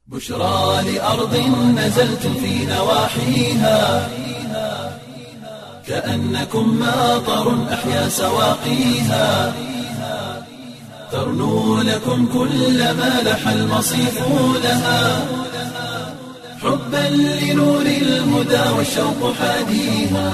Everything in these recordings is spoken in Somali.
بشرى لأرض نزلت في نواحيها كأنكم ماطر أحيا سواقيها ترنو لكم كل ما لح المصيف لها حبا لنور الهدى والشوق حاديها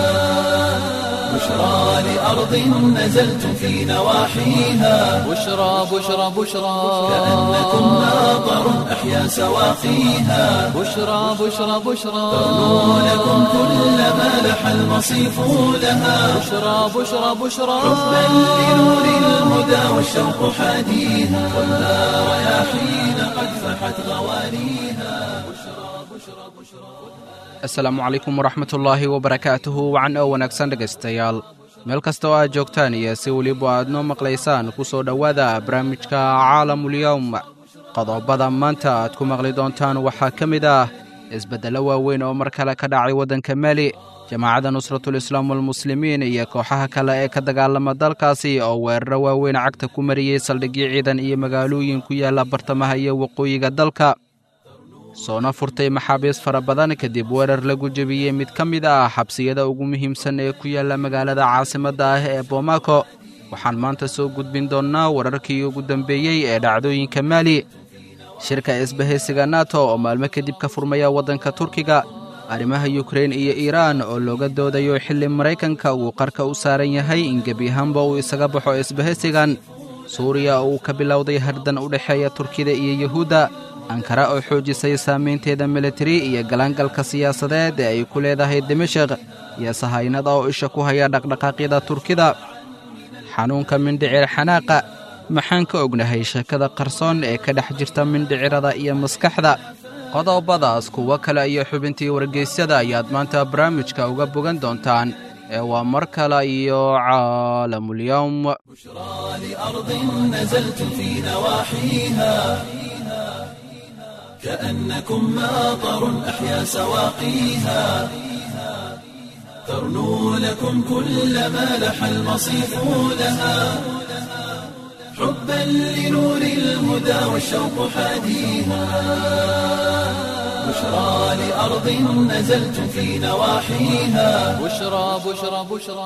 بشرى لأرض نزلت في نواحيها بشرى كأنكم ماطر أحيا سواقيها بشرى ترنو لكم كل ما لح المصيف لها بشرى حبا لنور الهدى والشوق حاديها والنار رياحين قد فحت غوانيها asalaamu calaykum waraxmatullaahi wabarakaatuhu wacan oo wanaagsan dhegaystayaal meel kasta oo aad joogtaan iyo si weliba aad noo maqlaysaan ku soo dhowaada barnaamijka caalamulyowm qodobada maanta aad ku maqli doontaan waxaa ka mid ah isbeddello waaweyn oo mar kale ka dhacay waddanka maali jamaacadda nusratulislaam walmuslimiin iyo kooxaha kale ee ka dagaalama dalkaasi oo weeraro waaweyn cagta ku mariyey saldhigyo ciidan iyo magaalooyin ku yaalla bartamaha iyo waqooyiga dalka soona furtay maxaabiis fara badan kadib weerar lagu jebiyey mid ka mid ah xabsiyada ugu muhiimsan ee ku yaalla magaalada caasimadda ah ee bomaako waxaan maanta soo gudbin doonnaa wararkii ugu dambeeyey ee dhacdooyinka maali shirka isbahaysiga nato oo maalmo kadib ka furmaya waddanka turkiga arrimaha yukrain iyo iiraan oo looga doodayo xilli maraykanka uu qarka u saaran yahay in gebi ahaanba uu isaga baxo isbahaysigan suuriya oo uu ka bilowday hardan u dhexeeya turkida iyo yuhuudda ankara oo xoojisay saamaynteeda militari iyo galaangalka siyaasadeed ee ay ku leedahay dimashaq iyo sahaynada oo isha ku haya dhaqdhaqaaqyada turkida xanuunka mindhicir xanaaqa maxaan ka ognahay sheekada qarsoon ee ka dhex jirta mindhicirada iyo maskaxda qodobadaas kuwo kale iyo xubintii wargeysyada ayaad maanta barnaamijka uga bogan doontaan ee waa mar kale iyo caalamulyowm بشرى لأرض نزلت في نواحيها كأنكم ماطر أحيا سواقيها ترنو لكم كل ما لح المصيف لها حبا لنور الهدى والشوق حاديها بشرى لأرض نزلت في نواحيها بشرى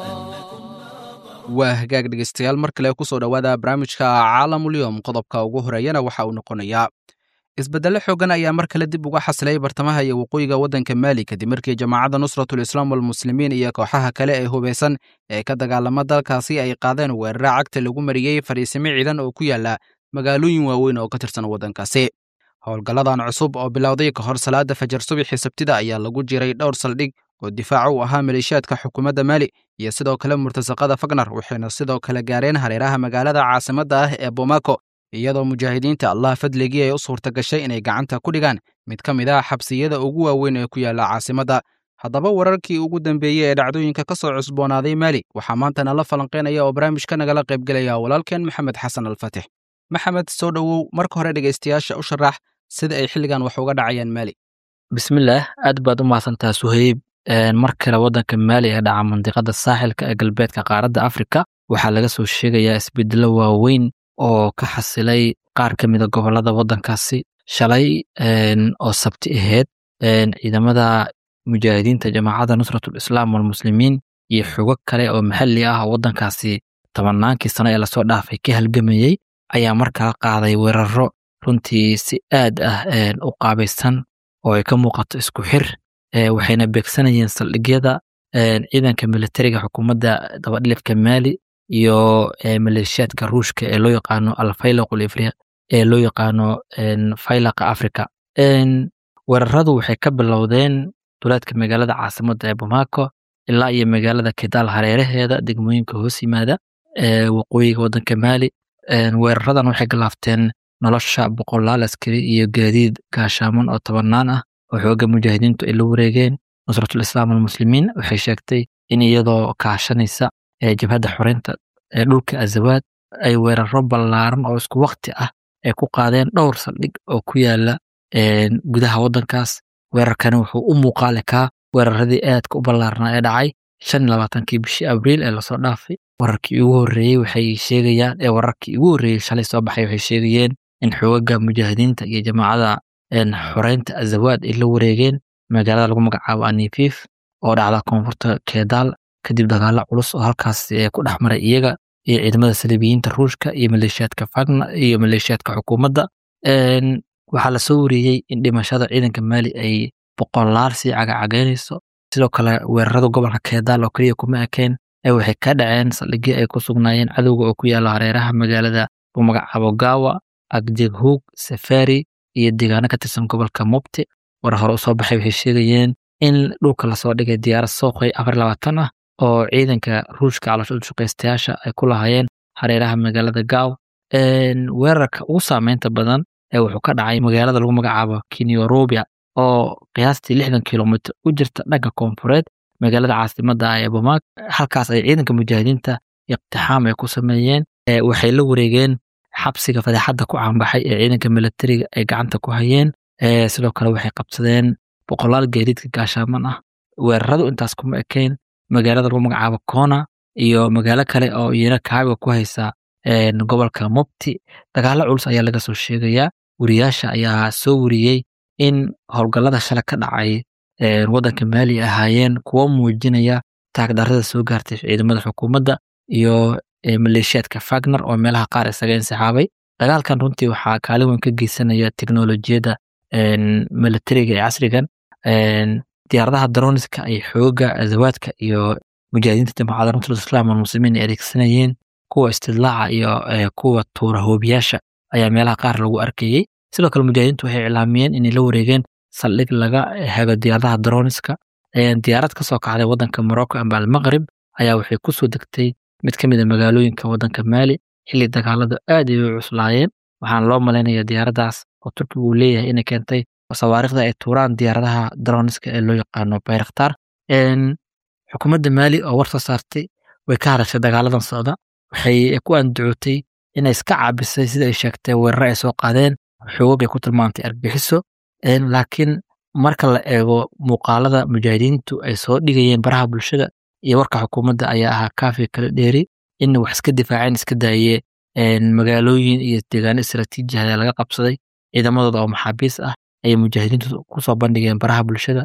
waa hagaag dhegaystayaal mar kale ku soo dhowaada barnaamijka caalamulyowm qodobka ugu horeeyana waxa uu noqonayaa isbeddello xooggan ayaa mar kale dib uga xasilay bartamaha iyo waqooyiga waddanka maali kadib markii jamaacadda nusratulislaam walmuslimiin iyo kooxaha kale ee hubaysan ee ka dagaalama dalkaasi ay qaadeen weeraro cagta lagu mariyey fariisimo ciidan oo ku yaalla magaalooyin waaweyn oo ka tirsan waddankaasi howlgalladan cusub oo bilowday ka hor salaada fajar subaxii sabtida ayaa lagu jiray dhowr saldhig oo difaaca u ahaa maleeshiyaadka xukuumadda maali iyo sidoo kale murtasaqada fagnar waxayna sidoo kale gaareen hareeraha magaalada caasimadda ah ee bomaako iyadoo mujaahidiinta allah fadligii ay u suurta gashay inay gacanta ku dhigaan mid ka mid ah xabsiyada ugu waaweyn ee ku yaalla caasimadda haddaba wararkii ugu dambeeyey ee dhacdooyinka ka soo cusboonaaday maali waxaa maanta nala falanqaynaya oo barnaamijka nagala qaybgelaya walaalkeen maxamed xasan alfatix maxamed soo dhowow marka hore dhegaystayaasha u sharax sida ay xilligan wax uga dhacayaan maali bismillaah aad baad u mahadsantaha suhayb mar kale waddanka maali ee dhaca mandiqada saaxilka ee galbeedka qaaradda afrika waxaa laga soo sheegayaa isbedello waaweyn oo ka xasilay qaar ka mida gobollada waddankaasi shalay oo sabti ahayd ciidamada mujaahidiinta jamaacadda nusratulislaam walmuslimiin iyo xogo kale oo maxalli ah oo waddankaasi tobannaankii sano ee lasoo dhaafay ka halgamayey ayaa markaa qaaday weeraro runtii si aad ah u qaabaysan oo ay ka muuqato isku xir waxayna beegsanayeen saldhigyada ciidanka militariga xukuumadda dabadhilifka maali iyo maleeshiyaadka ruushka ee loo yaqaano alfaylaq ulifriq ee loo yaqaano faylaqa africa weeraradu waxay ka bilowdeen duleedka magaalada caasimadda ee bomaako ilaa iyo magaalada kidaal hareeraheeda degmooyinka hoos yimaada waqooyiga waddanka maali weeraradan waxay galaafteen nolosha boqolaal askari iyo gaadiid gaashaaman oo tobannaan ah oo xooga mujaahidiintu ay la wareegeen nusratulislaam walmuslimiin waxay sheegtay in iyadoo kaashanaysa jabhadda xoreynta ee dhulka azawaad ay weeraro ballaaran oo isku waqti ah ay ku qaadeen dhowr saldhig oo ku yaala gudaha waddankaas weerarkani wuxuu u muuqaali kaa weeraradii aadka u ballaarnaa ee dhacay 25 bishii abriil ee lasoo dhaafay wararkii ugu horreeyey waxay sheegayaan wararkii ugu horreeyey shalay soo baxay waxay sheegayeen in xoogagga mujaahidiinta iyo jamaacada xoreynta azawaad ay la wareegeen magaalada lagu magacaabo Anifiif oo dhacda koonfurta Kedaal kadib dagaalo culus oo halkaas ku dhex maray iyaga iyo ciidamada Saliibiyiinta Ruushka iyo maleeshiyaadka Wagner iyo maleeshiyaadka xukuumadda. Waxaa la soo wariyey in dhimashada ciidanka Mali ay boqolaal sii cagacagaynayso. sidoo kale weerarada gobolka Kedaal oo kaliya kuma ekeen waxay ka dhaceen saldhigyo ay ku sugnaayeen cadowga oo ku yaala hareeraha magaalada lagu magacaabo Gawa, Agdeghug, Seferi iyo deegaano ka tirsan gobolka Mopti. war hore u soo baxay waxay sheegayeen in dhulka lasoo dhigay diyaarad Sukhoi 24 ah oo ciidanka Ruushka caloosha shaqaystayaasha ay ku lahaayeen hareeraha magaalada Gaw. weerarka ugu saameynta badan wuxuu ka dhacay magaalada lagu magacaabo Kinyorobia oo qiyaastii 60 kiiloomitir u jirta dhanka koonfureed magaalada caasimadda ah ee Bamako. halkaas ay ciidanka mujaahidiinta iqtixaam ay ku sameeyeen. waxay la wareegeen xabsiga fadeexadda ku caanbaxay ee ciidanka militariga ay gacanta ku hayeen. sidoo kale waxay qabsadeen boqolaal gaadiidka gaashaaman ah. weeraradu intaas kuma ekeen magaalada lagu magacaabo Kona iyo magaalo kale oo iyana kaabiga ku haysa gobolka Mopti. dagaalo culus ayaa laga soo sheegayaa. wariyaasha ayaa soo wariyey in howlgallada shalay ka dhacay waddanka Mali ahaayeen kuwo muujinaya taagdarrada soo gaartay ciidamada xukuumadda iyo maleeshiyaadka Wagner oo meelaha qaar isaga insaxaabay. dagaalkan runtii waxaa kaalin weyn ka geysanaya tiknoolajiyadda militariga ee casrigan. diyaaradaha droniska ay xooga azawaadka iyo mujaahidiinta jamaacadda Nusratul Islaam wal Muslimiin ay adeegsanayeen kuwa istidlaaca iyo kuwa tuura hoobiyaasha ayaa meelaha qaar lagu arkayay. sidoo kale mujaahidiintu waxay iclaamiyeen inay la wareegeen saldhig laga hago diyaaradaha droniska. diyaarad ka soo kacday waddanka Morocco ama Al-Maghrib ayaa waxay ku soo degtay mid ka mid ah magaalooyinka waddanka Mali xilli dagaaladu aad ay u cuslaayeen. waxaana loo maleynayaa diyaaraddaas oo Turkigu uu leeyahay inay keentay sawaariikhda ay tuuraan diyaaradaha droniska ee loo yaqaano Bayraktar. xukuumadda Mali oo war soo saartay way ka hadashay dagaaladan socda. waxay ku andacootay inay iska caabisay sida ay sheegtay weerar ay soo qaadeen xoog ay ku tilmaantay argagixiso. laakiin marka la eego muuqaalada mujaahidiintu ay soo dhigayeen baraha bulshada iyo warka xukuumadda ayaa ahaa kaafi kala dheeri in wax iska difaaceen iska daayee magaalooyin iyo deegaano istiraatiiji ah ayaa laga qabsaday. ciidamadooda oo maxaabiis ah ayay mujaahidiintu ku soo bandhigeen baraha bulshada.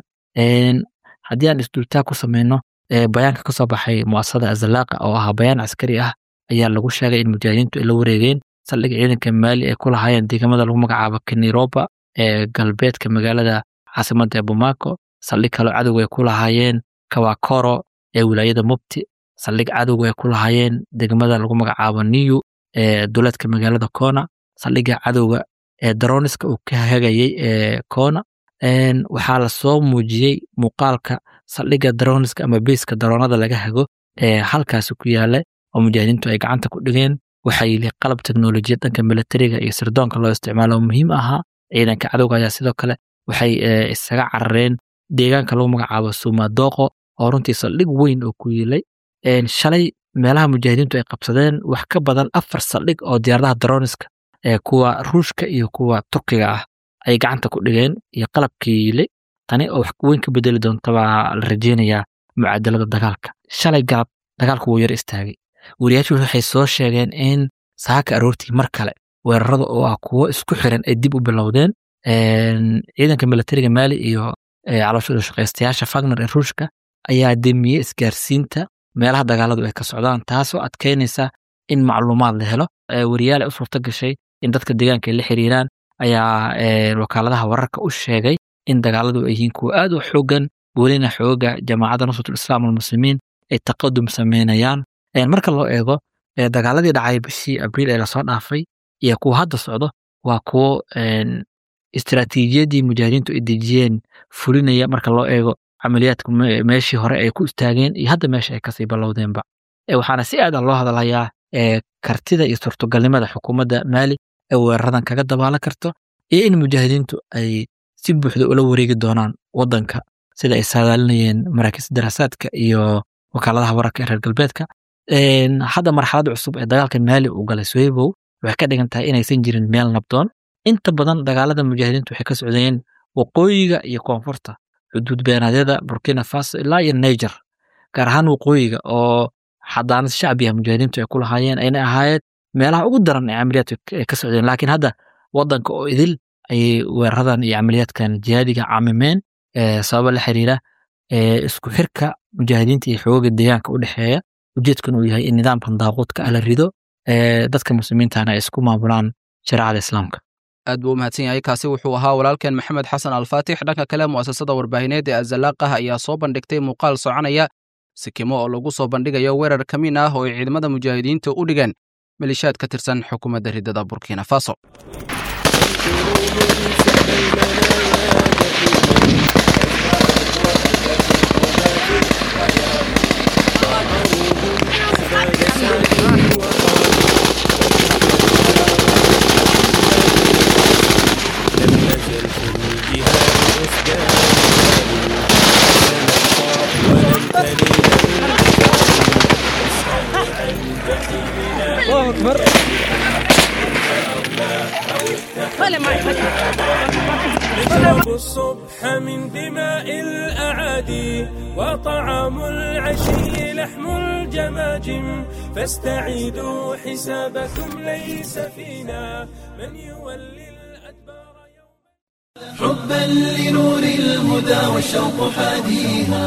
haddii aan isdultaag ku sameyno bayaanka ka soo baxay mu'asasada Azalaqa oo ah bayaan askari ah ayaa lagu sheegay in mujaahidiintu ay la wareegeen saldhig ciidanka Mali ay ku lahaayeen deegaamada lagu magacaabo Kiniroba ee galbeedka magaalada caasimadda ee Bamako. saldhig kale cadowga ay ku lahaayeen Kawakoro ee wilaayada Mopti. saldhig cadowga ay ku lahaayeen deegaamada lagu magacaabo Niyu ee duleedka magaalada Kona. saldhigga cadowga ee droniska uu ka hagayay ee Kona. waxaa la soo muujiyey muuqaalka saldhigga droniska ama beeska daroonada laga hago ee halkaas ku yaala oo mujaahidiintu ay gacanta ku dhigeen. waxay leeyihiin qalab tiknoolajiyad dhanka militariga iyo sirdoonka loo isticmaalo muhiim ahaa. ciidanka cadowga ayaa sidoo kale waxay isaga carareen deegaanka lagu magacaabo Sumadoqo oo runtii saldhig weyn oo ku yilay. shalay meelaha mujaahidiintu ay qabsadeen wax ka badan 4 saldhig oo diyaaradaha droniska kuwa Ruushka iyo kuwa Turkiga ah ay gacanta ku dhigeen iyo qalabkii yilay. tani oo wax weyn ka bedeli doonta baa la rajeynayaa mucaadalada dagaalka. shalay galab dagaalku wuu yar istaagay. wariyaashu waxay soo sheegeen in saaka aroortii mar kale weerarada oo ah kuwo isku xiran ay dib u bilowdeen. ciidanka militariga Mali iyo caloosha shaqaystayaasha Wagner ee Ruushka ayaa demiyey isgaarsiinta meelaha dagaaladu ay ka socdaan, taasoo adkeynaysa in macluumaad la helo. wariyaal u suurta gashay in dadka deegaanka ay la xiriiraan ayaa wakaaladaha wararka u sheegay in dagaaladu ay yihiin kuwo aad u xoogan welina xooga jamaacadda Nusratul Islaam wal Muslimiin ay taqadum sameynayaan. marka loo eego dagaaladii dhacay bishii Abriil ee lasoo dhaafay iyo kuwa hadda socdo waa kuwo istiraatiijiyadii mujaahidiintu ay dejiyeen fulinaya marka loo eego camaliyaadku meeshii hore ay ku istaageen iyo hadda meesha ay kasii bilowdeenba. waxaana si aad loo hadalayaa kartida iyo suurtagalnimada xukuumadda Mali ee weeraradan kaga dabaalan karto iyo in mujaahidiintu ay si buuxda ula wareegi doonaan waddanka sida ay saadaalinayeen maraakiista daraasaadka iyo wakaaladaha wararka ee reer galbeedka. hadda marxalada cusub ee dagaalka Mali uu galay Suhaybow waxay ka dhigan tahay inaysan jirin meel nabdoon. inta badan dagaalada mujaahidiintu waxay ka socdeen waqooyiga iyo koonfurta xuduud beenaadyada Burkina Faso ilaa iyo Niger, gaar ahaan waqooyiga oo xadaanad shacbiga mujaahidiintu ay ku lahaayeen ayna ahaayeen meelaha ugu daran ee camaliyaadka ay ka socdeen. laakiin hadda waddanka oo idil ayay weeraradan iyo camaliyaadkan jihaadiga camimeen sababa la xiriira isku xirka mujaahidiinta iyo xooga deegaanka u dhexeeya ujeedkan uu yahay in nidaamkan daaquudka ah la rido dadka muslimiintana ay isku maamulaan shareecada islaamka. aad buu u mahadsan yahay. kaasi wuxuu ahaa walaalkeen maxamed xasan alfaatix. dhanka kale mu'asasada warbaahineed ee azalaaqah ayaa soo bandhigtay muuqaal soconaya sikimo oo lagu soo bandhigayo weerar kamiin ah oo ay ciidamada mujaahidiinta u dhigeen malishaad ka tirsan xukuumadda ridada burkina faso. نشرب الصبح من دماء الأعادي وطعام العشي لحم الجماجم فاستعيدوا حسابكم ليس فينا من يولي الأدبار يوم. حبا لنور الهدى والشوق حاديها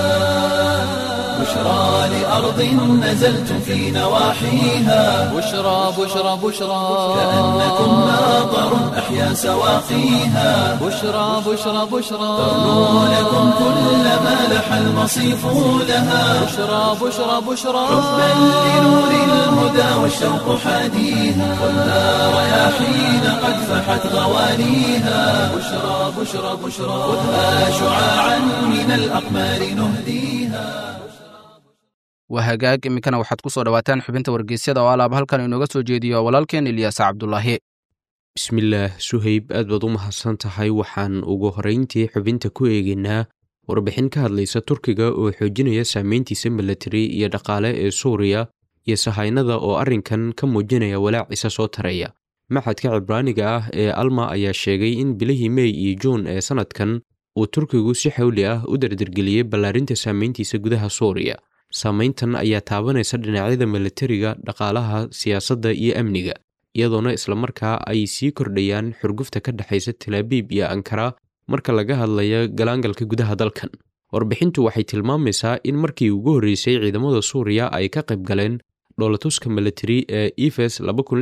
بشرى لأرض نزلت في نواحيها بشرى بشرى بشرى كأنكم ماطر أحيا سواقيها بشرى بشرى بشرى ترنو لكم كل ما لح المصيف لها بشرى بشرى بشرى حبا لنور الهدى والشوق حاديها ولا رياحين قد فحت غوانيها بشرى بشرى بشرى خذها شعاعا من الأقمار نهديها. waa hagaag iminkana waxaad ku soo dhawaataan xubinta wargeysyada oo alaaba halkan inooga soo jeediyo walaalkeen ilyaas cabdulaahi. bismillaah suhayb aad baad u mahadsan tahay. waxaan ugu horrayntii xubinta ku eegaynaa warbixin ka hadlaysa turkiga oo xoojinaya saameyntiisa milatari iyo dhaqaale ee suuriya iyo sahaynada oo arrinkan ka muujinaya walaaciisa soo taraya. maxadka cibraaniga ah ee alma ayaa sheegay in bilihii mey iyo juun ee sannadkan uu turkigu si xawli ah u dardargeliyey ballaarinta saameyntiisa gudaha suuriya. saamayntan ayaa taabanaysa dhinacyada milatariga, dhaqaalaha, siyaasadda iyo amniga, iyadoona islamarkaa ay sii kordhayaan xurgufta ka dhexaysa talaabiib iyo ankara marka laga hadlayo galaangalka gudaha dalkan. warbixintu waxay tilmaamaysaa in markii ugu horreysay ciidamada suuriya ay ka qayb galeen dhoolatuska milatari ee efes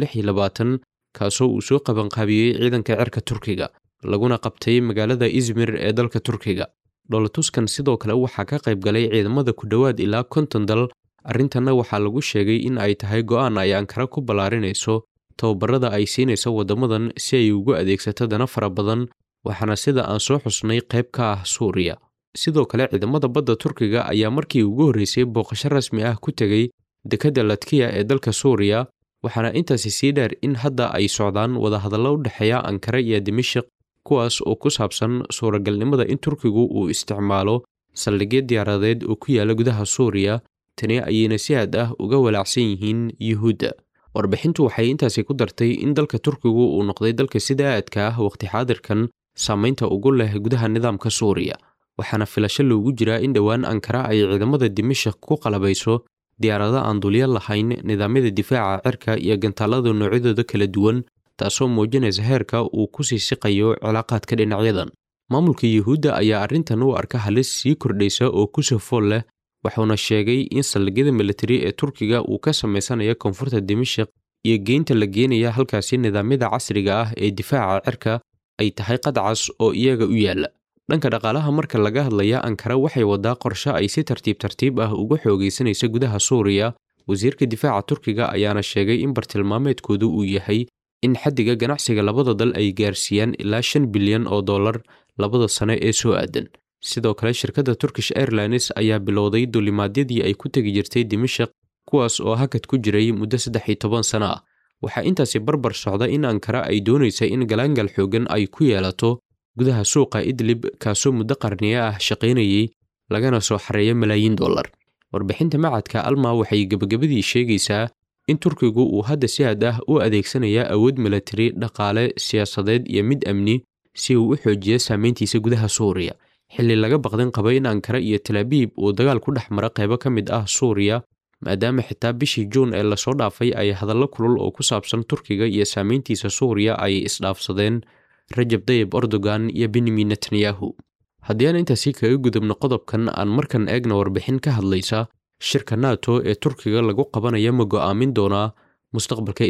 2026 kaasoo uu soo qabanqaabiyey ciidanka cirka turkiga laguna qabtay magaalada izmir ee dalka turkiga. dhoolatuskan sidoo kale waxaa ka qayb galay ciidamada ku dhowaad ilaa 50 dal. arrintanna waxaa lagu sheegay in ay tahay go'aan ay ankara ku ballaarinayso tababarada ay siinayso waddamadan si ay ugu adeegsato dana fara badan, waxaana sida aan soo xusnay qayb ka ah suuriya. sidoo kale ciidamada badda turkiga ayaa markii ugu horreysay booqasho rasmi ah ku tegey dekedda latkiya ee dalka suuriya, waxaana intaasi sii dheer in hadda ay socdaan wadahadallo u dhexeeya ankara iyo dimashik kuwaas oo ku saabsan suuragalnimada in turkigu uu isticmaalo saldhigyo diyaaradeed oo ku yaala gudaha suuriya. tani ayayna si aad ah uga walaacsan yihiin yuhuudda. warbixintu waxay intaasi ku dartay in dalka turkigu uu noqday dalka sida aadka ah waqti xaadirkan saamaynta ugu leh gudaha nidaamka suuriya, waxaana filasho loogu jiraa in dhowaan ankara ay ciidamada dimashik ku qalabayso diyaarado aan dulya lahayn, nidaamyada difaaca cirka iyo gantaalada noocyadooda kala duwan, taasoo muujinaysa heerka uu ku sii siqayo cilaaqaadka dhinacyadan. maamulka yuhuudda ayaa arrintan u arka halis sii kordhaysa oo ku soo fool leh, wuxuuna sheegay in saldhigyada milatari ee turkiga uu ka samaysanayo koonfurta dimashik iyo geynta la geenaya halkaasi nidaamyada casriga ah ee difaaca cirka ay tahay qadcas oo iyaga u yaalla. dhanka dhaqaalaha marka laga hadlaya ankara waxay wadaa qorshe ay si tartiib tartiib ah uga xoogaysanaysa gudaha suuriya. wasiirka difaaca turkiga ayaana sheegay in bartilmaameedkoodu uu yahay in xaddiga ganacsiga labada dal ay gaarsiiyaan ilaa 5 bilyan oo dollar labada sano ee soo aadan. sidoo kale shirkadda Turkish Airlines ayaa bilowday duulimaadyadii ay ku tegi jirtay Dimashq kuwaas oo hakad ku jiray muddo 13 sano ah. waxaa intaasi barbar socda in Ankara ay doonaysa in galaangal xoogan ay ku yeelato gudaha suuqa Idlib kaasoo muddo qarniye ah shaqaynayay lagana soo xareeyo malaayiin dollar. warbixinta macadka Alma waxay gabagabadii sheegaysaa in Turkigu uu hadda si aad ah u adeegsanaya awood military, dhaqaale, siyaasadeed iyo mid amni si uu u xoojiyo saameyntiisa gudaha Suuriya. xilli laga baqdan qaba in Ankara iyo Tel Aviv uu dagaal ku dhex mara qaybo ka mid ah Suuriya, maadaama xitaa bishii juun ee lasoo dhaafay ay hadallo kulul oo ku saabsan turkiga iyo saameyntiisa suuriya ay isdhaafsadeen rajab tayib erdogan iyo benyamin netanyahu. haddii aan intaasi kaga gudubno qodobkan, aan markan eegna warbixin ka hadlaysa shirka nato ee turkiga lagu qabanaya ma go'aamin doonaa mustaqbalka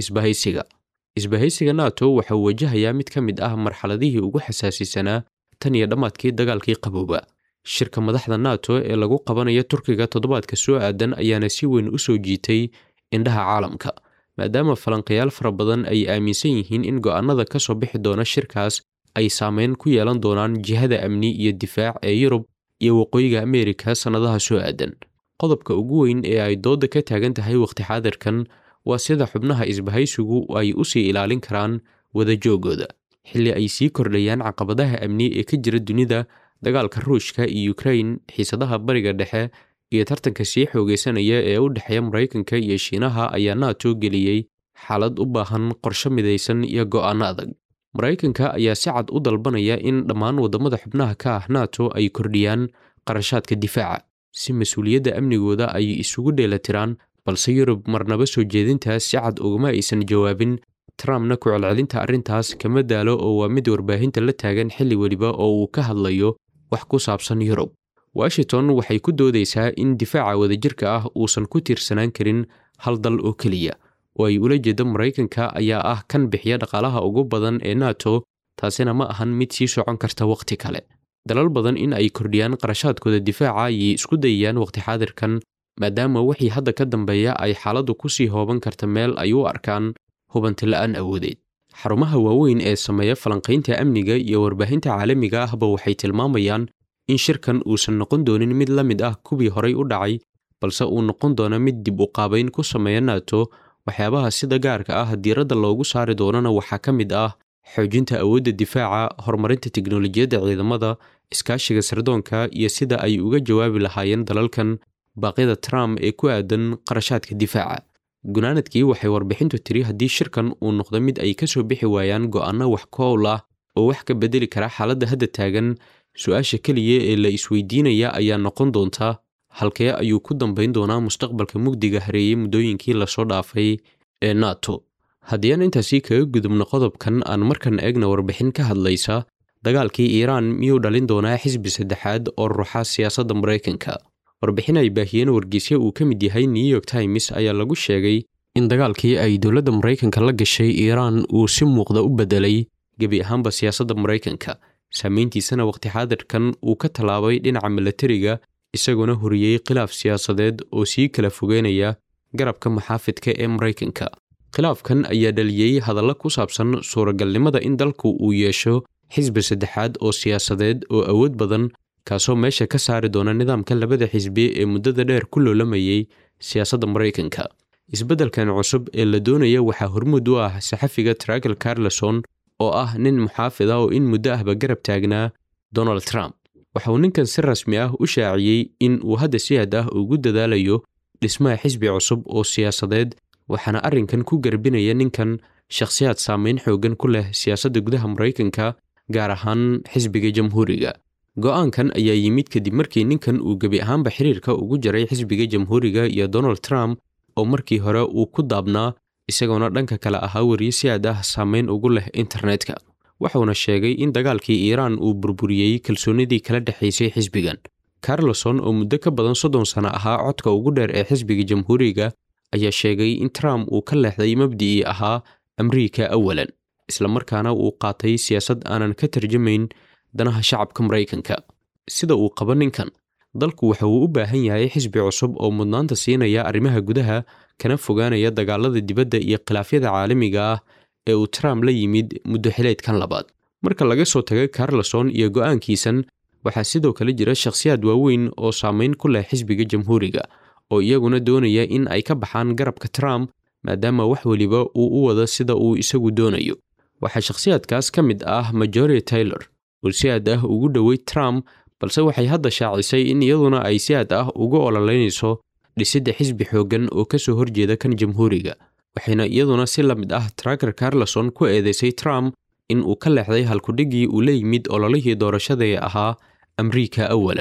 isbahaysiga nato waxa uu wajahayaa mid ka mid ah marxaladihii ugu xasaasisanaa tan iyo dhammaadkii dagaalkii qabooba. shirka madaxda nato ee lagu qabanaya turkiga toddobaadka soo aadan ayaana si weyn u soo jiitay indhaha caalamka, maadaama falanqayaal fara badan ay aaminsan yihiin in go'aanada ka soo bixi doona shirkaas ay saameyn ku yeelan doonaan jihada amni iyo difaac ee Yurub iyo waqooyiga Ameerika sannadaha soo aadan. qodobka ugu weyn ee ay dooda ka taagan tahay waqti xaadirkan waa sida xubnaha isbahaysigu ay u sii ilaalin karaan wadajoogooda xilli ay sii kordhayaan caqabadaha amni ee ka jira dunida, dagaalka Ruushka iyo Ukraine, xiisadaha bariga dhexe iyo tartanka sii xoogeysanaya ee u dhexeeya Mareykanka iyo Shiinaha ayaa NATO geliyey xaalad u baahan qorshe midaysan iyo go'aano adag. Mareykanka ayaa si cad u dalbanaya in dhammaan wadamada xubnaha ka ah NATO ay kordhiyaan qarashaadka difaaca si mas'uuliyadda amnigooda ay isugu dheelatiraan, balse Yurub marnaba soo jeedintaas si cad ugama aysan jawaabin. Trumpna ku celcelinta arrintaas kama daalo oo waa mid warbaahinta la taagan xilli weliba oo uu ka hadlayo wax ku saabsan Yurub. Washington waxay ku doodaysaa in difaaca wadajirka ah uusan ku tiirsanaan karin hal dal oo keliya, oo ay ula jeedo Mareykanka ayaa ah kan bixiya dhaqaalaha ugu badan ee NATO, taasina ma ahan mid sii socon karta waqti kale. dalal badan in ay kordhiyaan qarashaadkooda difaaca ayay isku dayayaan waqti xaadirkan, maadaama wixii hadda ka dambeeya ay xaaladdu ku sii hooban karta meel ay u arkaan hubanti la'aan awoodeed. xarumaha waaweyn ee sameeya falanqaynta amniga iyo warbaahinta caalamiga ahba waxay tilmaamayaan in shirkan uusan noqon doonin mid la mid ah kuwii horay u dhacay, balse uu noqon doono mid dib u qaabayn ku sameeya NATO. waxyaabaha sida gaarka ah diiradda loogu saari doonana waxaa ka mid ah xoojinta awoodda difaaca, horumarinta tiknoolajiyadda ciidamada, iskaashiga sirdoonka iyo sida ay uga jawaabi lahaayeen dalalkan baaqyada Trump ee ku aadan qarashaadka difaaca. gunaanadkii waxay warbixintu tiri haddii shirkan uu noqdo mid ay ka soo bixi waayaan go'aano wax kool ah oo wax ka bedeli kara xaaladda hadda taagan, su-aasha keliya ee la isweydiinaya ayaa noqon doonta halkee ayuu ku dambayn doonaa mustaqbalka mugdiga hareeyey muddooyinkii lasoo dhaafay ee NATO. haddii aan intaasi kaga gudubno qodobkan, aan markan eegna warbixin ka hadlaysa dagaalkii Iiraan miyuu dhalin doonaa xisbi saddexaad oo ruuxa siyaasadda Mareykanka. warbixin ay baahiyeen wargeysyo uu ka mid yahay New York Times ayaa lagu sheegay in dagaalkii ay dowladda Mareykanka la gashay Iiraan uu si muuqda u bedelay gebi ahaanba siyaasadda Mareykanka, saameyntiisana waqti xaadirkan uu ka tallaabay dhinaca milatariga, isagoona horiyey khilaaf siyaasadeed oo sii kala fogeynaya garabka maxaafidka ee Mareykanka. khilaafkan ayaa dhaliyey hadallo ku saabsan suuragalnimada in dalku uu yeesho xisbi saddexaad oo siyaasadeed oo awood badan, kaasoo meesha ka saari doona nidaamka labada xisbi ee muddada dheer ku loolamayay siyaasadda Mareykanka. isbeddelkan cusub ee la doonaya waxaa hormuud u ah saxafiga Tucker Carlson oo ah nin muxaafid ah oo in muddo ahba garab taagnaa Donald Trump. waxa uu ninkan si rasmi ah u shaaciyey in uu hadda si aad ah ugu dadaalayo dhismaha xisbi cusub oo siyaasadeed, waxaana arrinkan ku garbinaya ninkan shakhsiyaad saameyn xoogan ku leh siyaasadda gudaha Mareykanka, gaar ahaan xisbiga Jamhuuriga. go'aankan ayaa yimid kadib markii ninkan uu gebi ahaanba xiriirka ugu jaray xisbiga Jamhuuriga iyo Donald Trump oo markii hore uu ku daabnaa, isagoona dhanka kale ahaa wariye si aad ah saameyn ugu leh internetka. waxuuna sheegay in dagaalkii Iiraan uu burburiyey kalsoonidii kala dhexaysay xisbigan. Carlson oo muddo ka badan 30 sano ahaa codka ugu dheer ee xisbiga Jamhuuriga ayaa sheegay in Trump uu ka leexday mabdii ahaa Ameerika awalan, isla markaana uu qaatay siyaasad aanan ka tarjumayn danaha shacabka Mareykanka. sida uu qabo ninkan, dalku waxa uu u baahan yahay xisbi cusub oo mudnaanta siinaya arrimaha gudaha, kana fogaanaya dagaalada dibadda iyo khilaafyada caalamiga ah ee uu Trump la yimid muddo xileedkan labaad. marka laga soo tago Carlson iyo go'aankiisan, waxaa sidoo kale jira shakhsiyaad waaweyn oo saameyn ku leh xisbiga Jamhuuriga oo iyaguna doonaya in ay ka baxaan garabka Trump, maadaama wax waliba uu u wado sida uu isagu doonayo. waxaa shakhsiyaadkaas ka mid ah Marjorie Taylor oo si aad ah ugu dhoweyd Trump, balse waxay hadda shaacisay in iyaduna ay si aad ah ugu ololeynayso dhisidda xisbi xooggan oo ka soo horjeeda kan Jamhuuriga. waxayna iyaduna si la mid ah Tucker Carlson ku eedeysay Trump in uu ka leexday halkudhigii uu la yimid ololihii doorashada ee ahaa Ameerika awalan.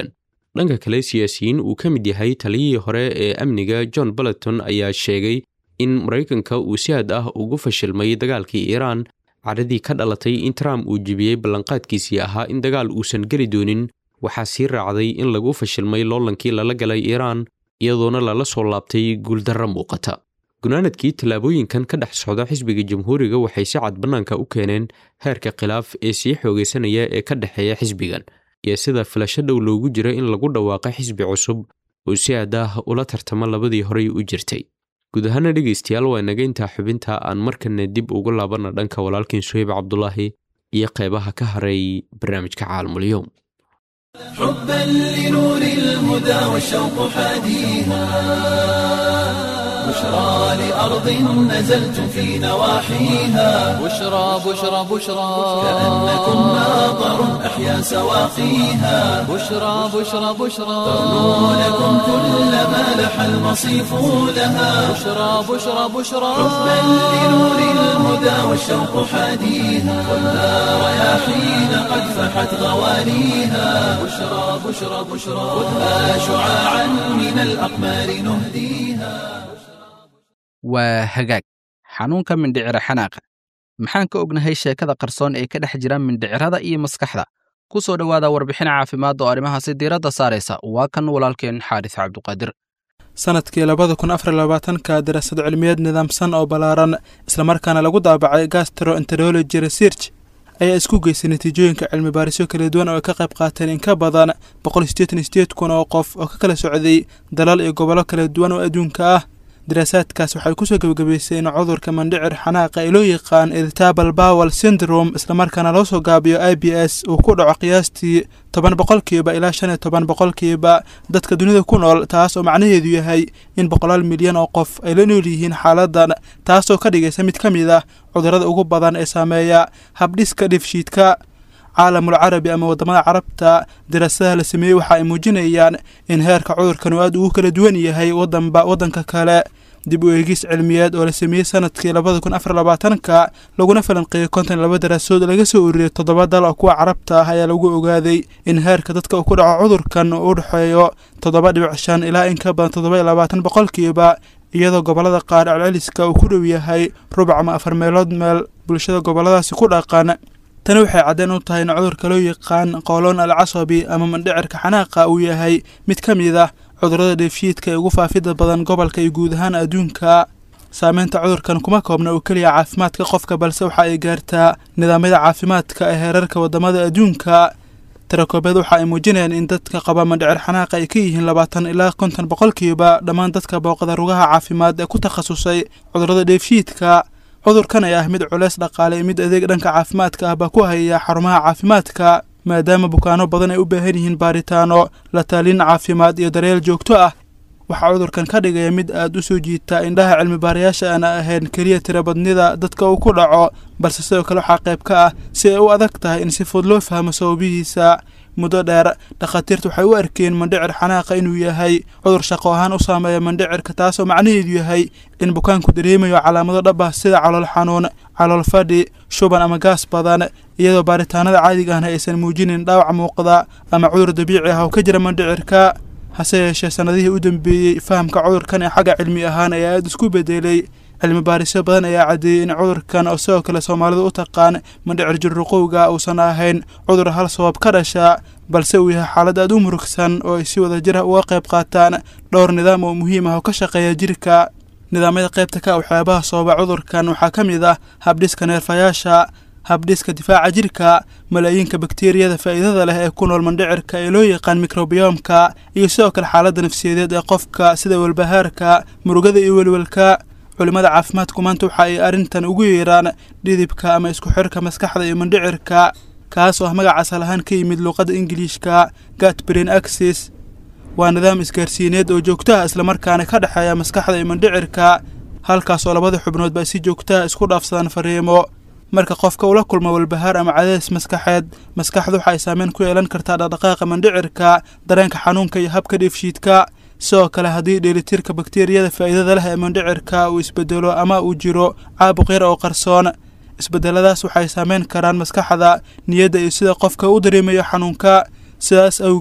dhanka kale siyaasiyiin uu ka mid yahay taliyihii hore ee amniga John Bolton ayaa sheegay in Maraykanka uu si aad ah ugu fashilmay dagaalkii Iiraan caradii ka dhalatay in Trump uu jibiyey ballanqaadkiisii ahaa in dagaal uusan geli doonin waxaa sii raacday in lagu fashilmay loolankii lala galay Iiraan iyadoona lala soo laabtay guuldarro muuqata gunaanadkii tallaabooyinkan ka dhex socda xisbiga jamhuuriga waxay si cad bannaanka u keeneen heerka khilaaf ee sii xoogaysanaya ee ka dhexeeya xisbigan iyo sida filasho dhow loogu jira in lagu dhawaaqo xisbi cusub oo si aad ah ula tartamo labadii horey u jirtay guud ahaana dhegaystayaal waa inaga intaa xubinta aan markana dib ugu laabana dhanka walaalkiin Suhayb Cabdulaahi iyo qaybaha ka haray barnaamijka Caalamul-Yawm حبا لنور الهدى والشوق حاديها بشرى لأرض نزلت في نواحيها بشرى بشرى بشرى كأنكم ناظر أحيا سواقيها بشرى بشرى بشرى ترنو لكم كل ما لح المصيف لها بشرى بشرى بشرى حبا لنور الهدى والشوق حاديها والنار رياحين قد فحت غوانيها بشرى بشرى بشرى خذها شعاعا من الأقمار نهديها waa hagaag xanuunka mindhicira xanaaqa maxaan ka ognahay sheekada qarsoon ee ka dhex jira mindhicirada iyo maskaxda ku soo dhowaada warbixin caafimaad oo arrimahaasi diiradda saaraysa waa kan walaalkeen xaaris cabduqaadir sanadkii 2024 daraasad cilmiyeed nidaamsan oo ballaaran islamarkaana lagu daabacay gastroenterology research ayaa isku geysay natiijooyinka cilmi baarisyo kala duwan oo ka qayb qaateen in ka badan 188 oo qof oo ka kala socday dalal iyo gobollo kala duwan oo adduunka ah دراساتkaas waxay ku soo gabagabaysay in cudurka mandhicir xanaaqa ee loo yaqaan irritable bowel syndrome isla markaana loo soo gaabiyo IBS uu ku dhaco qiyaastii 10% ilaa 15% dadka dunida ku nool taas oo macnaheedu yahay in 100 milyan oo qof ay la nool yihiin xaaladan taas oo ka dhigaysa mid ka mid ah cudurrada ugu badan ee saameeya habdhiska dheefshiidka caalamul carabi ama wadamada carabta daraasadaha la sameeyay waxa ay muujinayaan in heerka cudurkan uu aad ugu kala duwan yahay wadanka kale dib u eegis cilmiyeed oo la sameeyay sanadkii 2024 laguna falanqeeyay 52 daraasadood laga soo ururiyay 7 dal oo kuwa carabta ah ayaa lagu ogaaday in heerka dadka ku dhaca cudurkan uu u dhaxeeyo 7.5 ilaa in ka badan 27% iyadoo gobolada qaar celceliska uu ku dhow yahay rubac ama 4 meelood meel bulshada goboladaasi ku dhaqan tani waxay cadeen u tahay in cudurka loo yaqaan qooloon al-casabi ama mandhicirka xanaaqa uu yahay mid ka mid ah cudurrada dheefshiidka ee ugu faafida badan gobolka iyo guud ahaan adduunka saameynta cudurkan kuma koobna oo kaliya caafimaadka qofka balse waxa ay gaartaa nidaamyada caafimaadka ee heerarka wadamada adduunka tarakoobeed waxa ay muujinayaan in dadka qaba mandhicir xanaaqa ay ka yihiin 20 ilaa 50% dhammaan dadka booqda rugaha caafimaad ee ku takhasusay cudurrada dheefshiidka cudurkan ayaa mid culeys dhaqaale mid adeeg dhanka caafimaadka ah ba ku haya xarumaha caafimaadka maadaama bukaano badan ay u baahan yihiin baaritaano la talin caafimaad iyo daryeel joogto ah waxa cudurkan ka dhigaya mid aad u soo jiita indhaha cilmi baarayaasha aan ahayn kaliya tirabadnida dadka uu ku dhaco balse sidoo kale waxa qayb ka ah si ay u adag tahay in si fudud loo fahmo sababihiisa muddo dheer dhakhaatiirtu waxay u arkeen mandhicir xanaaqa inuu yahay cudur shaqo ahaan u saameeya mandhicirka taas oo macnaheedu yahay in bukaanku dareemayo calaamado dhab ah sida calool xanuun calool fadhi shuban ama gaas badan iyadoo baaritaanada caadiga ah aysan muujinin dhaawac muuqda ama cudur dabiici ah oo ka jira mandhicirka hase yeeshee sanadihii u dambeeyey fahamka cudurkan ee xagga cilmi ahaan ayaa aad isku bedelay cilmi baarisyo badan ayaa cadeeyay in cudurkan oo sidoo kale Soomaalidu u taqaan mandhicir jirruqowga uusan ahayn cudur hal sabab ka dhasha balse uu yahay xaalad aad u murugsan oo ay si wada jir ah uga qayb qaataan dhowr nidaam oo muhiim ah oo ka shaqeeya jirka nidaamyada qaybta ka waxyaabaha sababa cudurkan waxaa ka mid ah habdhiska neerfayaasha habdhiska difaaca jirka malaayinka bakteeriyada faa'iidada leh ee ku nool mandhicirka ee loo yaqaan microbiomka iyo sidoo kale xaaladda nafsiyadeed ee qofka sida walbahaarka murugada iyo welwelka culimada caafimaadku maanta waxa ay arrintan ugu yeeraan dhidibka ama isku xirka maskaxda iyo mandhicirka kaas oo magac asal ahaan ka yimid luqadda Ingiriiska gut brain axis waa nidaam isgaarsiineed oo joogto ah isla markaana ka dhaxeeya maskaxda iyo mandhicirka halkaas oo labada xubnood ba si joogto ah isku dhaafsadaan fariimo marka qofka uu la kulmo walbahaar ama cadaadis maskaxeed maskaxdu waxa ay saameyn ku yeelan kartaa dhaqdhaqaaqa mandhicirka dareenka xanuunka iyo habka dheefshiidka sidoo kale haddii dheelitirka bakteeriyada faa'iidada leh ee mandhicirka uu isbedelo ama uu jiro caabuq yar oo qarsoon isbedeladaas waxay saameyn karaan maskaxda niyadda iyo sida qofka u dareemayo xanuunka sidaas awgeed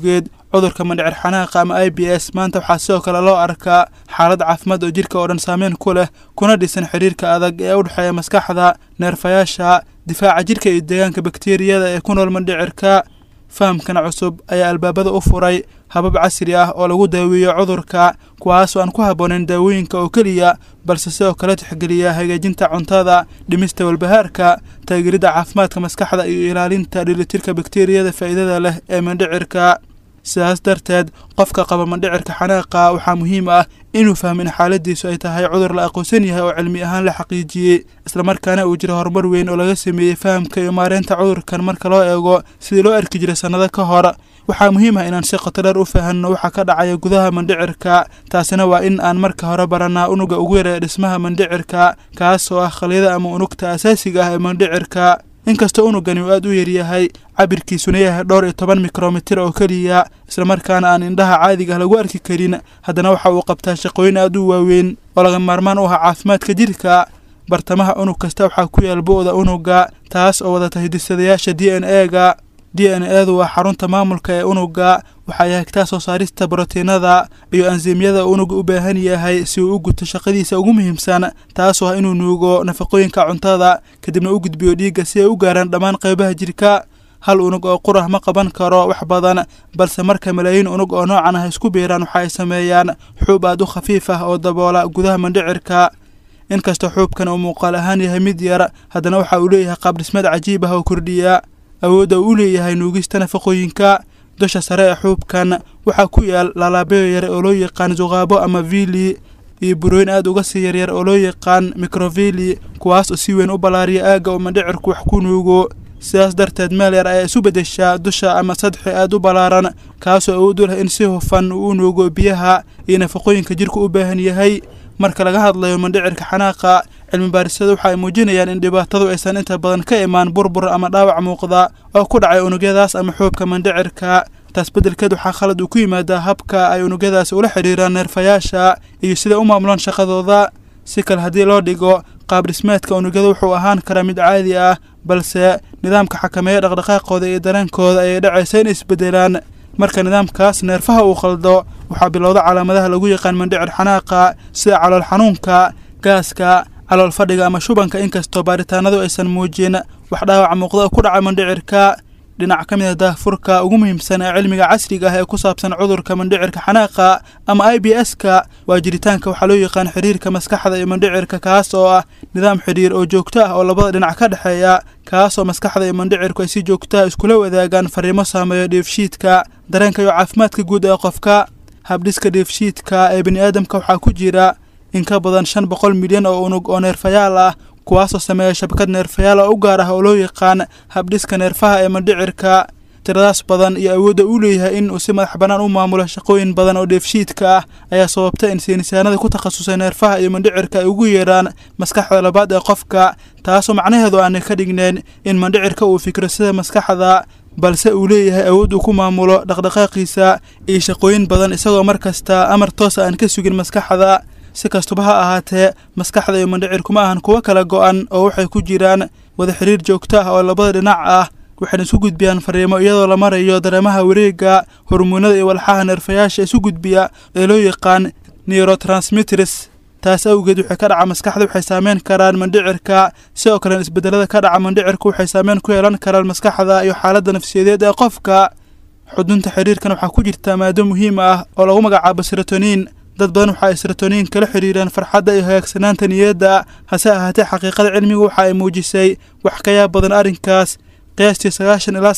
cudurka mandhicir xanaaqa ama IBS maanta waxaa sidoo kale loo arkaa xaalad caafimaad oo jirka oo dhan saameyn ku leh kuna dhisan xiriirka adag ee u dhexeeya maskaxda, neerfayaasha, difaaca jirka iyo deegaanka bakteeriyada ee ku nool mandhicirka. fahamkan cusub ayaa albaabada u furay habab casri ah oo lagu daaweeyo cudurka, kuwaas oo aan ku habboonayn daawooyinka oo keliya, balse sidoo kale tixgeliya hagaajinta cuntada, dhimista walbahaarka, taageeridda caafimaadka maskaxda iyo ilaalinta dheelitirka bakteeriyada faa'iidada leh ee mandhicirka. sidaas darteed qofka qaba mandhicirka xanaaqa waxaa muhiim ah inuu fahmo in xaaladiisu ay tahay cudur la aqoonsan yahay oo cilmi ahaan la xaqiijiyey, islamarkaana uu jiro horumar weyn oo laga sameeyey fahamka iyo maareynta cudurkan marka loo eego sidii loo arki jiray sannado ka hor. waxaa muhiim ah inaan si qoto dheer u fahanno waxa ka dhacaya gudaha mandhicirka, taasina waa in aan marka hore barannaa unuga ugu yar ee dhismaha mandhicirka, kaas oo ah khalyada ama unugta asaasiga ah ee mandhicirka. inkastoo unugani uu aad u yaryahay, cabirkiisuna yahay 12 mikromitir oo keliya, islamarkaana aan indhaha caadiga lagu arki karin, haddana waxa uu qabtaa shaqooyin aad u waaweyn oo laga maarmaan u ah caafimaadka jirka. bartamaha unug kasta waxaa ku yaal bu'da unuga, taas oo wadata hidisadayaasha DNA-ga. DNA-du waa xarunta maamulka ee unuga, waxay hagtaa soo saarista borotiinada iyo enziimyada unuga u baahan yahay si uu u guto shaqadiisa ugu muhiimsan, taasoo ah inuu nuugo nafaqooyinka cuntada kadibna u gudbiyo dhiigga si ay u gaaraan dhammaan qaybaha jirka. hal unug oo qurah ma qaban karo wax badan, balse marka malaayiin unug oo noocan ah isku biiraan waxa ay sameeyaan xuub aad u khafiif ah oo daboola gudaha mandhicirka. inkastoo xuubkan uu muuqaal ahaan yahay mid yar, haddana waxa uu leeyahay qaab dhismeed cajiib ah oo kordhiya awoodda uu leeyahay nuugista nafaqooyinka. dusha sare ee xuubkan waxaa ku yaal laalaabyo yar oo loo yaqaan zuqaabo ama vili, iyo burooyin aad uga sii yaryar oo loo yaqaan microvili, kuwaas oo si weyn u ballaariya aagga uu mandhicirku wax ku nuugo. sidaas darteed meel yar ayaa isu beddeshaa dusha ama sadxi aad u ballaaran, kaasoo awood u leh in si hufan uu u nuugo biyaha iyo nafaqooyinka jirku u baahan yahay. marka laga hadlayo mandhicirka xanaaqa, cilmi baarisadu waxa ay muujinayaan in dhibaatadu aysan inta badan ka imaan burbur ama dhaawac muuqda oo ku dhacay unugyadaas ama xuubka mandhicirka. taas beddelkeed waxaa khalad uu ku yimaadaa habka ay unugyadaasi ula xidhiiraan neerfayaasha iyo sida u maamulaan shaqadooda. si kale haddii loo dhigo, qaab dhismeedka unugyada wuxuu ahaan karaa mid caadi ah, balse nidaamka xakameeya dhaqdhaqaaqooda iyo dareenkooda ayay dhacaysa in isbeddelaan. marka nidaamkaas neerfaha uu khaldo, waxaa bilowda calaamadaha lagu yaqaan mandhicir xanaaqa sida calool xanuunka, gaaska, calool fadhiga ama shubanka. inkastoo baaritaanadu aysan muujin wax dhaawac muuqda oo ku dhaca mandhicirka, dhinac ka mid ah daahfurka ugu muhiimsan ee cilmiga casriga ah ee ku saabsan cudurka mandhicirka xanaaqa ama IBS-ka waa jiritaanka waxaa loo yaqaan xiriirka maskaxda iyo mandhicirka, kaas oo ah nidaam xidhiir oo joogto ah oo labada dhinac ka dhexeeya, kaas oo maskaxda iyo mandhicirku ay si joogto ah iskula wadaagaan fariimo saameeya dheefshiidka, dareenka iyo caafimaadka guud ee qofka. habdhiska dheefshiidka ee bini'aadamka waxaa ku jira in ka badan 500 milyan oo unug oo neerfayaal ah, kuwaasoo sameeya shabakad neerfayaal oo u gaar ah oo loo yaqaan habdhiska neerfaha ee mandhicirka. tiradaas badan iyo awoodda uu leeyahay in uu si madax bannaan u maamulo shaqooyin badan oo dheefshiidka ah ayaa sababta in saynisaanada ku takhasusay neerfaha iyo mandhicirka ay ugu yeeraan maskaxda labaad ee qofka, taasoo macnaheedu aanay ka dhignayn in mandhicirka uu fikro sida maskaxda, balse uu leeyahay awood uu ku maamulo dhaqdhaqaaqiisa iyo shaqooyin badan isagoo mar kasta amar toosa aan ka sugin maskaxda. si kastaba ha ahaatee, maskaxda iyo mandhicirku ma ahan kuwo kala go'an oo waxay ku jiraan wada xiriir joogto ah oo labada dhinac ah, waxayna isu gudbiyaan fariimo iyadoo la marayo dareemaha wareegga, hormoonada iyo walxaha neerfayaasha isu gudbiya ee loo yaqaan neurotransmitters. taas awgeed waxay ka dhaca maskaxda waxay saameyn karaan mandhicirka, sidoo kale isbeddelada ka dhaca mandhicirku waxay saameyn ku yeelan karaan maskaxda iyo xaaladda nafsiyadeed ee qofka. xudunta xiriirkan waxaa ku jirta maado muhiim ah oo lagu magacaabo serotonin. dad badan waxa ay serotonin kala xiriiraan farxadda iyo hagaagsanaanta niyadda, hase ahaatee xaqiiqada cilmigu waxa ay muujisay wax ka yaab badan arrinkaas. qiyaastii 90 ilaa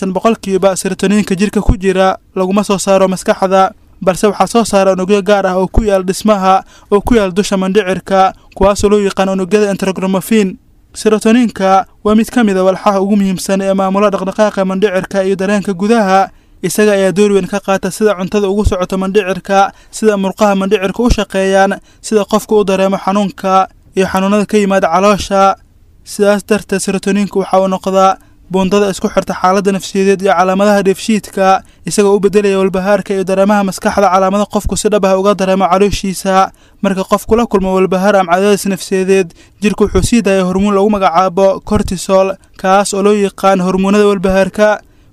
95% serotoninka jirka ku jira laguma soo saaro maskaxda, balse waxaa soo saara unugyo gaar ah oo ku yaal dhismaha oo ku yaal dusha mandhicirka, kuwaasoo loo yaqaan unugyada enterographine. serotoninka waa mid ka mid a walxaha ugu muhiimsan ee maamula dhaqdhaqaaqa mandhicirka iyo dareenka gudaha. isaga ayaa door weyn ka qaata sida cuntada ugu socoto mandhicirka, sida murqaha mandhicirka u shaqeeyaan, sida qofku u dareemo xanuunka iyo xanuunada ka yimaada caloosha. sidaas darteed serotoninku waxa uu noqdaa buundada isku xirta xaaladda nafsiyadeed iyo calaamadaha dheefshiidka, isagoo u beddelaya walbahaarka iyo dareemaha maskaxda calaamado qofku si dhab ah uga dareemo calooshiisa. marka qofku la kulmo walbahaar ama cadaadis nafsiyadeed, jirku wuxuu sii daaya hormoon lagu magacaabo cortisol, kaas oo loo yaqaan hormoonada walbahaarka.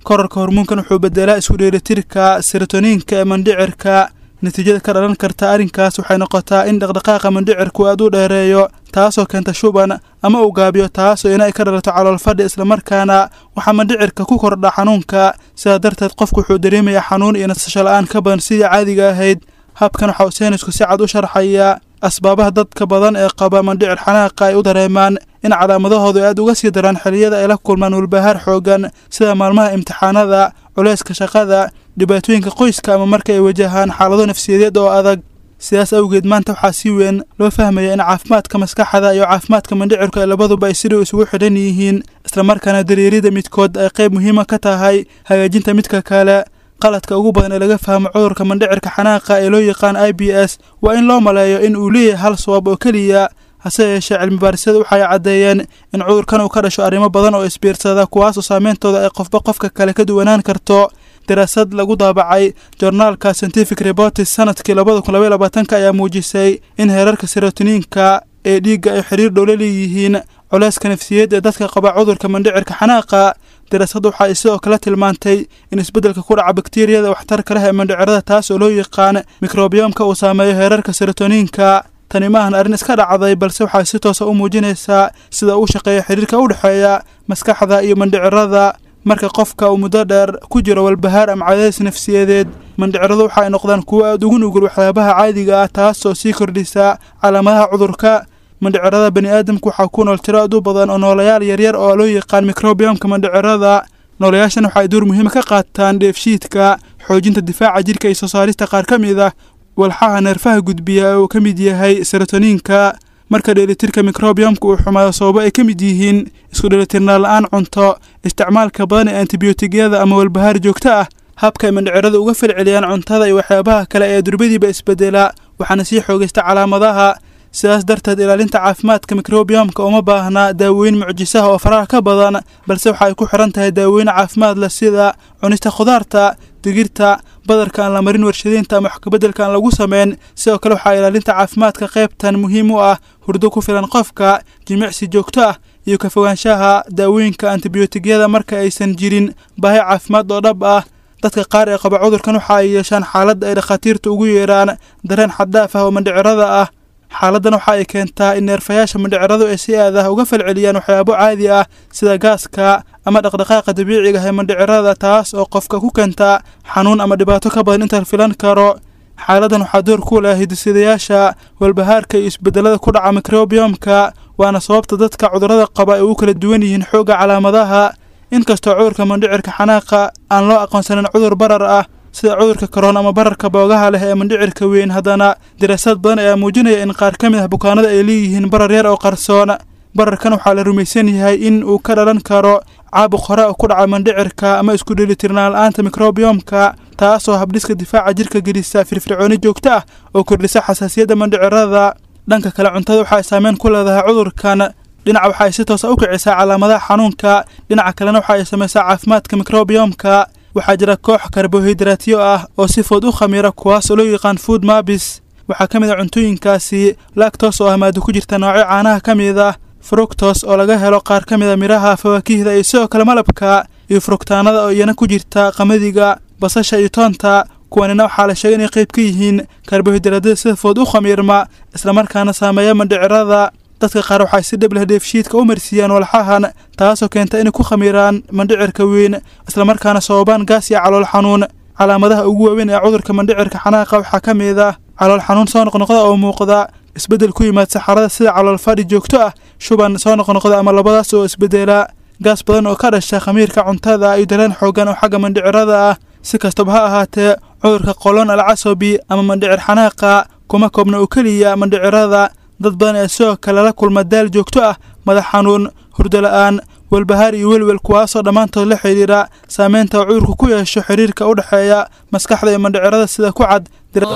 korarka hormoonkan wuxuu bedelaa isku dheelitirka serotoniinka ee mandhicirka. natiijada ka dhalan karta arrinkaas waxay noqotaa in dhaqdhaqaaqa mandhicirku aad u dheereeyo, taasoo keenta shuban ama uu gaabiyo, taasoo inay ka dhalato calool fadhi. islamarkaana waxaa mandhicirka ku kordha xanuunka. sidaa darteed qofku wuxuu dareemayaa xanuun iyo nasasho la-aan ka badan sidii caadiga ahayd. habkan waxa uu saynisku si cad u sharxayaa asbaabaha dadka badan ee qaba mandhicir xanaaqa ay u dareemaan in calaamadahoodu aad uga sii daraan xilliyada ay la kulmaan walbahaar xoogan, sida maalmaha imtixaanada, culayska shaqada, dhibaatooyinka qoyska ama marka ay wajahaan xaalado nafsiyadeed oo adag. sidaas awgeed maanta waxaa si weyn loo fahmaya in caafimaadka maskaxda iyo caafimaadka mandhicirka labaduba ay sidii isugu xidhan yihiin, islamarkaana dareerida midkood ay qayb muhiima ka tahay hagaajinta midka kale. qaladka ugu badan ee laga fahmo cudurka mandhicirka xanaaqa ee loo yaqaan IBS waa in loo maleeyo in uu leeyahay hal sabab oo keliya. hase yeeshee cilmibaarisadu waxay caddeeyeen in cudurkan uu ka dhasho arrimo badan oo isbiirsada, kuwaasoo saameyntooda ay qofba qofka kale ka duwanaan karto. daraasad lagu daabacay joornaalka Scientific Reports sanadkii 2022 ayaa muujisay in heerarka serotoniinka ee dhiigga ay xiriir dhow la leeyihiin culayska nafsiyeed ee dadka qaba cudurka mandhicirka xanaaqa. daraasadu waxay sidoo kale tilmaantay in isbeddelka ku dhaca bakteeriyada waxtarka leh ee mandhicirada, taas oo loo yaqaan microbiome-ka, uu saameeyo heerarka serotoniinka. tani maahan arrin iska dhacday, balse waxay si toosa u muujinaysaa sida uu shaqeeyo xiriirka u dhexeeya maskaxda iyo mandhicirada. marka qofka uu muddo dheer ku jiro walbahaar ama cadaadis nafsiyadeed, mandhiciradu waxay noqdaan kuwo aad ugu nugul waxyaabaha caadiga ah, taasoo sii kordhisa calaamadaha cudurka. mandhicirada bani'aadamku waxaa ku nool tiro aad u badan oo noolayaal yaryar oo loo yaqaan microbiome-ka mandhicirada. noolayaashan waxay door muhiim ka qaataan dheefshiidka, xoojinta difaaca jirka iyo soo saarista qaar ka mid ah walxaha neerfaha gudbiya ee uu ka mid yahay serotoniinka. marka dheelitirka microbiome-ka uu xumaado, sababo ay ka mid yihiin isku dheelitirnaan la-aan cunto, isticmaalka badan ee antibiyootigyada ama walbahaar joogto ah, habka ay mandhiciradu uga falceliyaan cuntada iyo waxyaabaha kale ee durbadiiba isbedela, waxaana sii xoogaysta calaamadaha. sidaas darteed ilaalinta caafimaadka microbiome-ka uma baahna daaweyn mucjisaha oo faraha ka badan, balse waxa ay ku xiran tahay daaweyn caafimaad leh sida cunista khudaarta, digirta, badarka aan la marin warshadeynta ama wax kabeddelka aan lagu sameyn. sidoo kale waxaa ilaalinta caafimaadka qaybtan muhiim u ah hurdo ku filan qofka, jimicsi joogto ah, iyo ka fogaanshaha daawooyinka antibiyootigyada marka aysan jirin baahi caafimaad oo dhab ah. dadka qaar ee qaba cudurkan waxa ay yeeshaan xaalad ay dhakhaatiirtu ugu yeeraan dareen xad-dhaaf ah oo mandhicirada ah. xaaladdan waxa ay keentaa in neerfayaasha mandhiciradu ay si aad ah uga falceliyaan waxyaabo caadi ah sida gaaska ama dhaqdhaqaaqa dabiiciga ah ee mandhicirada, taas oo qofka ku keenta xanuun ama dhibaato ka badan inta la filan karo. xaaladdan waxaa door ku leh hidisidayaasha, walbahaarka iyo isbedelada ku dhaca microbiome-ka, waana sababta dadka cudurrada qaba ay u kala duwan yihiin xoogga calaamadaha. inkastoo cudurka mandhicirka xanaaqa aan loo aqoonsanin cudur barar ah sida cudurka karoon ama bararka boogaha leh ee mandhicirka weyn, haddana daraasad badan ayaa muujinaya in qaar ka mid ah bukaanada ay leeyihiin barar yar oo qarsoon. bararkan waxaa la rumaysan yahay in uu ka dhalan karo caabuq hore oo ku dhaca mandhicirka ama isku dheelitirnaan la-aanta microbiome-ka, taasoo habdhiska difaaca jirka gelisa firfircooni joogto ah oo kordhisa xasaasiyadda mandhicirada. dhanka kale, cuntada waxay saameyn ku leedahay cudurkan. dhinaca waxay si toosa u kicisaa calaamadaha xanuunka, dhinaca kalena waxa ay samaysaa caafimaadka microbiome-ka. waxaa jira koox karbohaydraatyo ah oo si fudud u khamiira, kuwaas oo loo yaqaan food maps. waxaa ka mid ah cuntooyinkaasi lactose oo ah maado ku jirta noocyo caanaha ka mid ah, fructose oo laga helo qaar ka mid a miraha, fawaakihda iyo sidoo kale malabka, iyo fruktaanada oo iyana ku jirta qamadiga, basasha iyo toonta. kuwanina waxaa la sheegay inay qayb ka yihiin karbohaydraadyada sida fudud u khamiirma islamarkaana saameeya mandhicirada. dadka qaar waxay si dhab leh dheefshiidka u marsiiyaan walxahan, taasoo keenta inay ku khamiiraan mandhicirka weyn islamarkaana sababaan gaas iyo calool xanuun. calaamadaha ugu waaweyn ee cudurka mandhicirka xanaaqa waxaa ka mid ah calool xanuun soo noqnoqda oo muuqda, isbeddel ku yimaad saxarada sida calool fadhi joogto ah, shuban soo noqnoqda ama labadaas oo isbeddela, gaas badan oo ka dhasha khamiirka cuntada iyo dareen xoogan oo xagga mandhicirada ah. si kastaba ha ahaatee, cudurka qoloon alcasabi ama mandhicir xanaaqa kuma koobna oo keliya mandhicirada. dad badan ee sidoo kale la kulma daal joogto ah, madax xanuun, hurdo la-aan, walbahaar iyo welwel, kuwaasoo dhammaantood la xidhiidha saameynta cudurku ku yeesho xiriirka u dhexeeya maskaxda iyo mandhicirada sida ku cad.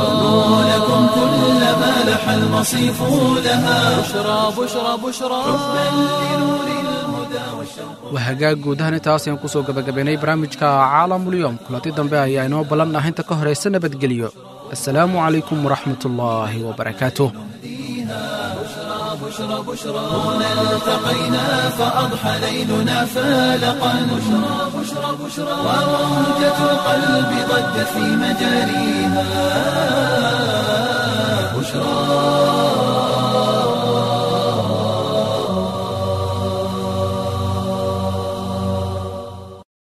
لكم كل ما لح المصيف لها بشرى wahagaag guudahan intaas ayaan kusoo gabagabaynay barnaamijka caalamulyoom. kulanti dambe ayaa inoo ballan ah inta ka horaysa nabadgelyo. assalaamu calaykum waraxmatullaahi wabarakaatuh. بشرى بشرى هنا التقينا فأضحى ليلنا فالقا بشرى بشرى بشرى وموجة القلب ضجت في مجاريها بشرى.